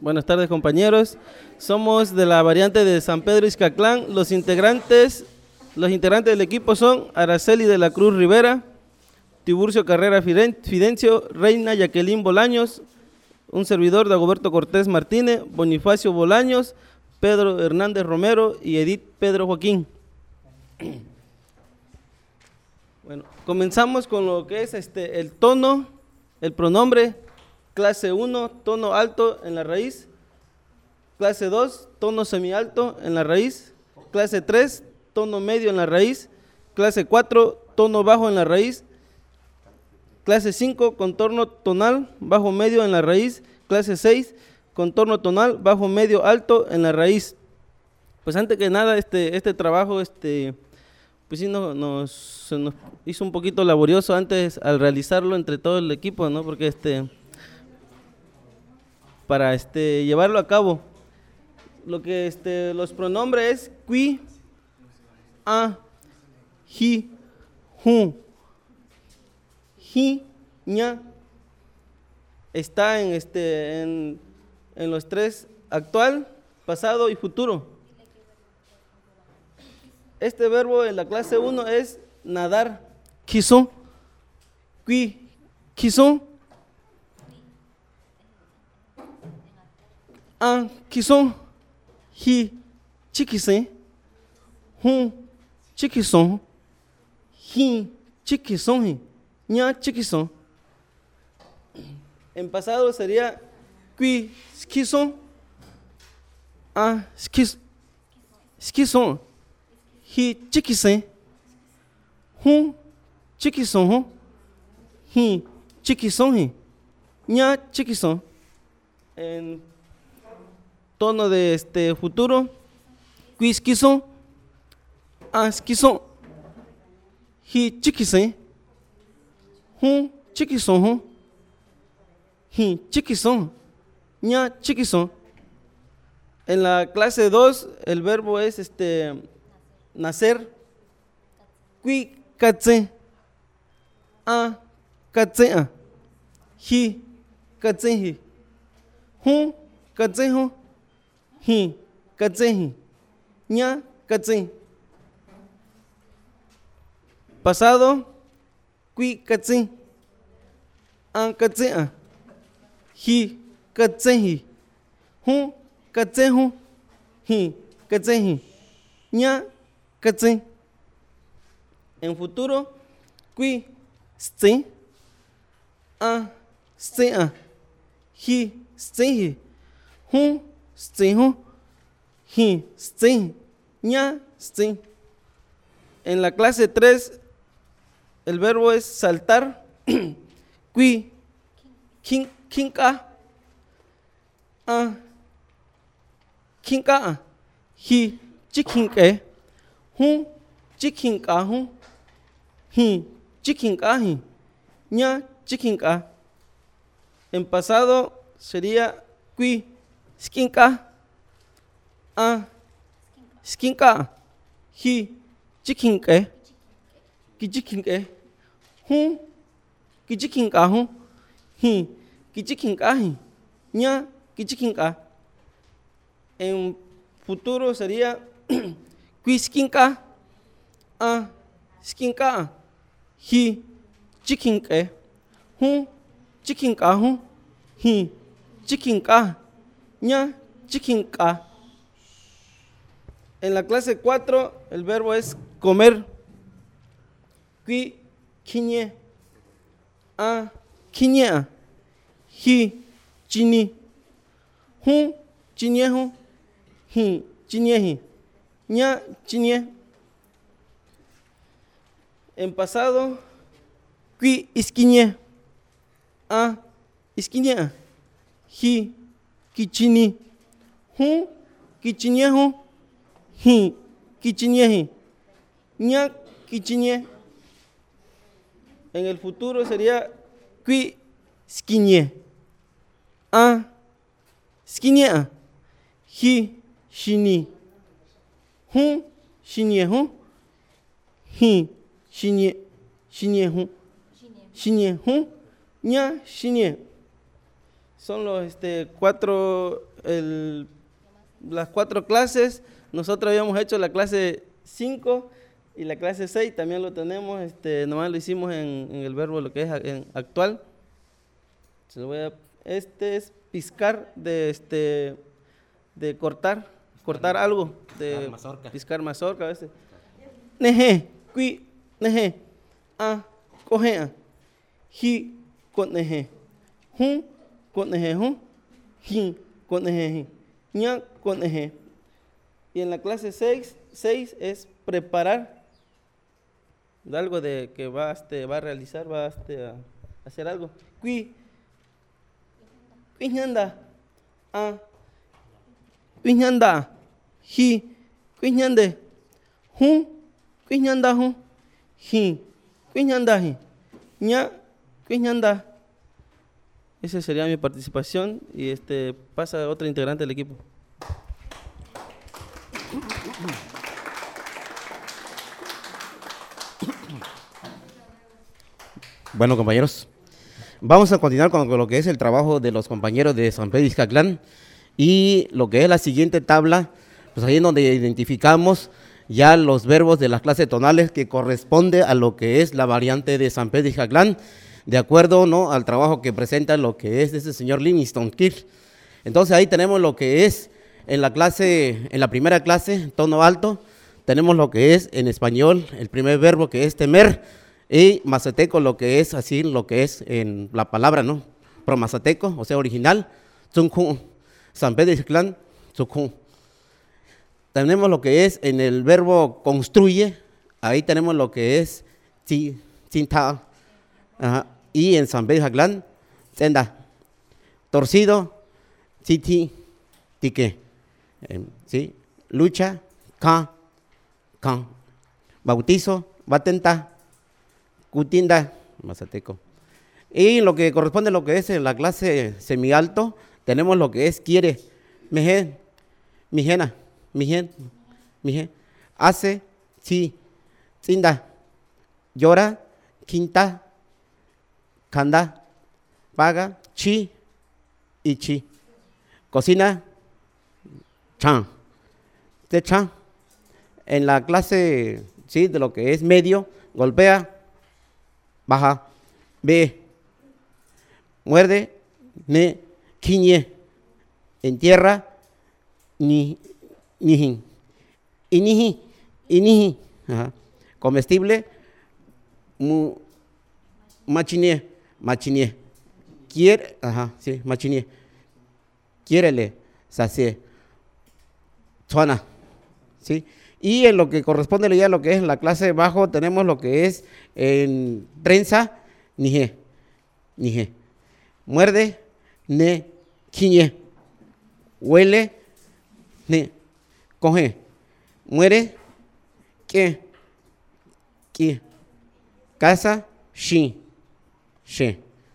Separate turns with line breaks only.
Buenas tardes, compañeros. Somos de la variante de San Pedro Ixcaclán. Los integrantes del equipo son Araceli de la Cruz Rivera, Tiburcio Carrera Fidencio, Reina Jacqueline Bolaños, un servidor Dagoberto Cortés Martínez, Bonifacio Bolaños, Pedro Hernández Romero y Edith Pedro Joaquín. Bueno, comenzamos con lo que es el tono, el pronombre. Clase 1, tono alto en la raíz. Clase 2, tono semialto en la raíz. Clase 3, tono medio en la raíz. Clase 4, tono bajo en la raíz. Clase 5, contorno tonal, bajo medio en la raíz. Clase 6, contorno tonal, bajo medio alto en la raíz. Pues antes que nada, este trabajo, pues sí se nos hizo un poquito laborioso antes al realizarlo entre todo el equipo, ¿no? Porque para llevarlo a cabo, lo que los pronombres es qui, a, ji, ju, ji, ña. Está en los tres: actual, pasado y futuro. Este verbo en la clase 1 es nadar, quiso, qui, quiso, a, quiso, ji, chiquise, ju, chiquison, ji, chiquison, ña, chiquison. En pasado sería qui, skison, a, skison, ji, chiquise, ju, chiquison, ji, chiquison, ña, chiquison. En tono de futuro, quisquiso, asquiso, ji chiquise, ju chiquison, ji chiquison, ña chiquison. En la clase 2 el verbo es nacer, qui catse, a catsea, ji catseji, ju catsejo, ji catseji, ña catse. Pasado, qui catse, a catsea, ji catseji, ju catsejo, ji catseji, ña catse. En futuro, qui ste, a stea, ji steji, ju stejo, ji ste, ña ste. En la clase 3 el verbo es saltar, qui quinca, a quinca, ji chiquinque, ju chiquincajo, ji chiquincaji, ña chiquinca. En pasado sería qui skinka, a skinka, ji chiquinque, kichiquinque, ju kichiquincajo, ji kichiquincaji, ña kichiquinca. En futuro sería qui skinka, a skinka, ji chiquinque, ju chiquincajo, ji chiquinca, ña chiquinca. En la clase 4 el verbo es comer, qui quiñe, a quiñea, ji chini, ju chiñejo, ji chiñeji, ña chiñe. En pasado, qui isquiñe, a isquiñea, ji quichini, ju quichiñejo, ji quichiñeji, ña quichiñe. En el futuro sería qui squiñe, a squiñea, ji shini, ju shiñejo, ji shiñejo, ña shiñe. son los las 4 clases. Nosotros habíamos hecho la clase 5 y la clase 6 también lo tenemos, nomás lo hicimos en el verbo lo que es actual. Este es piscar de cortar algo, de piscar mazorca a veces. Neje, qui, neje, a, cojea, ji, con neje, jun, con neje, jun, jin, con neje, ña, con neje. Y en la clase 6 es preparar algo de que va a realizar, va a hacer algo. Qui, Quiñanda, a, Quiñanda, ji, Quiñande, jun, Quiñanda, jun, ji, Quiñanda, ji, ña, Quiñanda. Esa sería mi participación y pasa otro integrante del equipo.
Bueno, compañeros, vamos a continuar con lo que es el trabajo de los compañeros de San Pedro Ixcaclán y lo que es la siguiente tabla, pues ahí es donde identificamos ya los verbos de las clases tonales que corresponde a lo que es la variante de San Pedro Ixcaclán, de acuerdo, ¿no?, al trabajo que presenta lo que es ese señor Livingston Kirk. Entonces ahí tenemos lo que es en la primera clase, tono alto, tenemos lo que es en español, el primer verbo que es temer, y mazateco lo que es así, lo que es en la palabra, ¿no?, promazateco, o sea, original, tzunku, San Pedro Ixcaclán, tzunku. Tenemos lo que es en el verbo construye, ahí tenemos lo que es cinta, y en San Pedro Ixcaclán, senda, torcido, titi, tique, ¿sí? Lucha, can, bautizo, batenta, cutinda, mazateco. Y lo que corresponde a lo que es en la clase semialto, tenemos lo que es quiere, meje, mijena, mijen, hace, chi, cinda, llora, quinta, canda, paga, chi y chi. Cocina, chan, te chan. En la clase, sí, de lo que es medio, golpea, baja, ve, muerde, ne, quiñe, entierra, ni, nijin, iniji, comestible, machinie, quiere, sí, machinie, quiérele, sacie, zona, sí. Y en lo que corresponde ya a lo que es la clase de bajo, tenemos lo que es en trenza, nije, muerde, ne, quiñe, huele, ne, coge, muere, que, casa, shi, she.